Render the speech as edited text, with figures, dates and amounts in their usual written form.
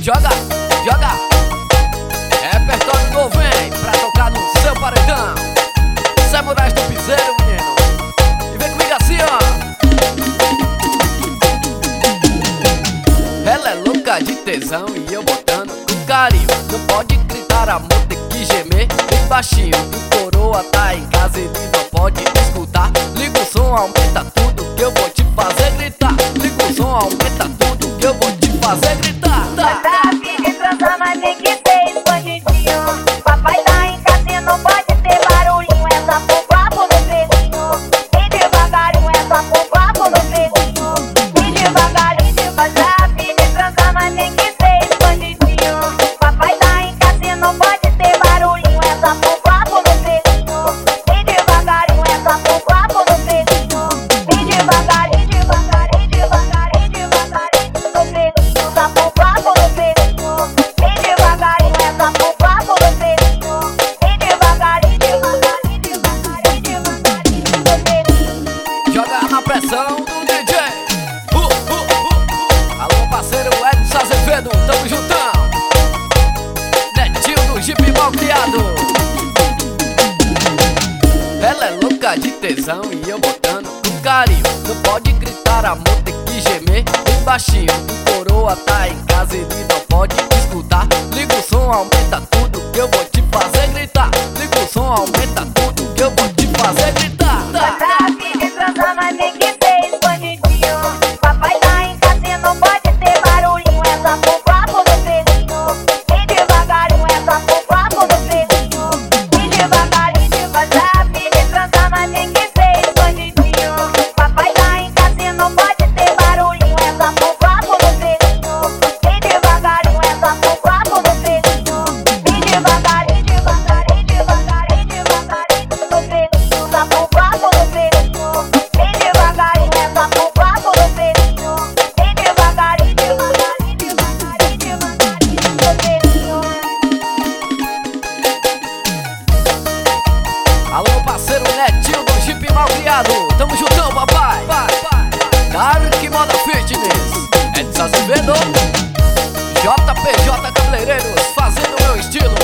Joga, joga. Repertório novo, vem pra tocar no seu paredão. Samurais do Piseiro, menino. E vem comigo assim, ó. Ela é louca de tesão e eu botando com carinho. Não pode gritar, amor, tem que gemer bem baixinho. O coroa tá em casa, ele não pode escutar. Liga o som, aumenta tudo que eu vou te fazer gritar. Liga o som, aumenta tudo que eu vou te fazer gritar. Tá afim de transar, mas tem que ser escondidinho. Papai tá em casa e não pode ter barulhinho. É só pro papo no pezinho. E devagarinho, é só pro papo no pezinho. E devagarinho, tá afim de transar, mas tem que ser escondidinho. Papai tá em casa e não pode ter barulhinho. É só pro papo no pezinho. E devagarinho, é só pro papo no pezinho. E devagarinho, devagarinho, devagarinho, devagarinho no pezinho. Só pro papo no pezinho. E devagarinho, é só pro papo no pezinho. E devagarinho, devagarinho, devagarinho, devagarinho no pezinho. Joga na pressão do DJ. Alô, parceiro Edson Azevedo, tamo juntão. Netinho do Jeep mal criado. Ela é louca de tesão e eu botando com carinho. Não pode gritar, amor, tem que gemer bem baixinho. O coroa tá em casa, ele não pode escutar. Liga o som, aumenta tudo que eu vou te fazer gritar. Liga o som, aumenta tudo que eu vou te fazer gritar. Tá afim de transar, mas tem que ser escondidinho. Papai tá em casa e não pode ter barulhinho. É só pro papo no pezinho. E devagarinho, é só pro papo no pezinho. E devagarinho, tá afim de transar, mas tem que ser escondidinho. Papai tá em casa e não pode ter barulhinho. É só pro papo no pezinho. E devagarinho, é só pro papo no pezinho. E devagarinho, devagarinho, devagarinho, devagarinho no pezinho. Só pro papo no pezinho. E devagarinho, é só pro papo no pezinho. E devagarinho, devagarinho, devagarinho, devagarinho no pezinho. Alô, parceiro Netinho do Jeep mal criado. Tamo juntão, papai. Dark Moda Fitness, Edson Azevedo, JPJ Cabeleireiros, fazendo meu estilo.